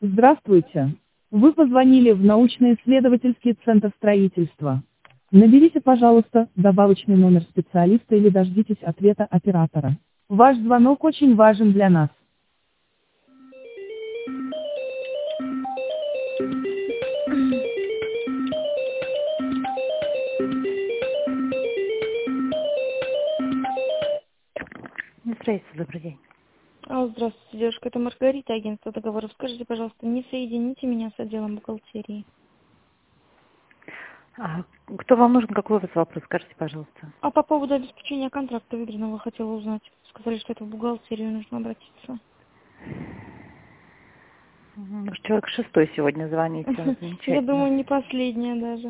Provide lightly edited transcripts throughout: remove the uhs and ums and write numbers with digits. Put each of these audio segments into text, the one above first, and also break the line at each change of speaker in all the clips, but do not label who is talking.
Здравствуйте. Вы позвонили в научно-исследовательский центр строительства. Наберите, пожалуйста, добавочный номер специалиста или дождитесь ответа оператора. Ваш звонок очень важен для нас.
Строительство, добрый день.
Здравствуйте, девушка, это Маргарита, агентство договоров. Скажите, пожалуйста, не соедините меня с отделом бухгалтерии.
Кто вам нужен, какой у вас вопрос, скажите, пожалуйста.
По поводу обеспечения контракта выигранного хотела узнать. Сказали, что это в бухгалтерию нужно обратиться.
Человек 6 сегодня звонит.
Я думаю, не последняя даже.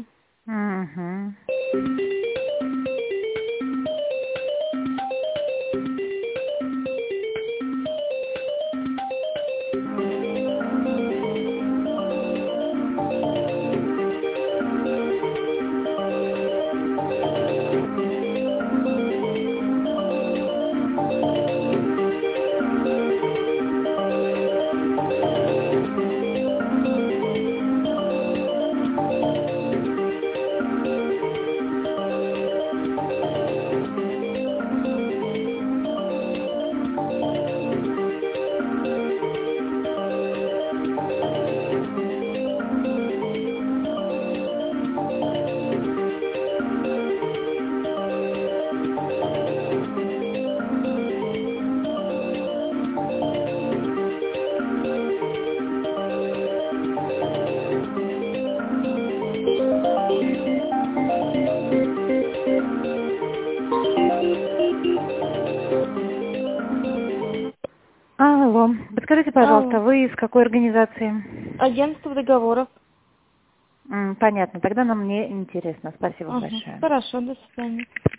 Алло, подскажите, пожалуйста, вы из какой организации?
Агентство договоров.
Понятно, тогда нам не интересно. Спасибо большое.
Хорошо, до свидания.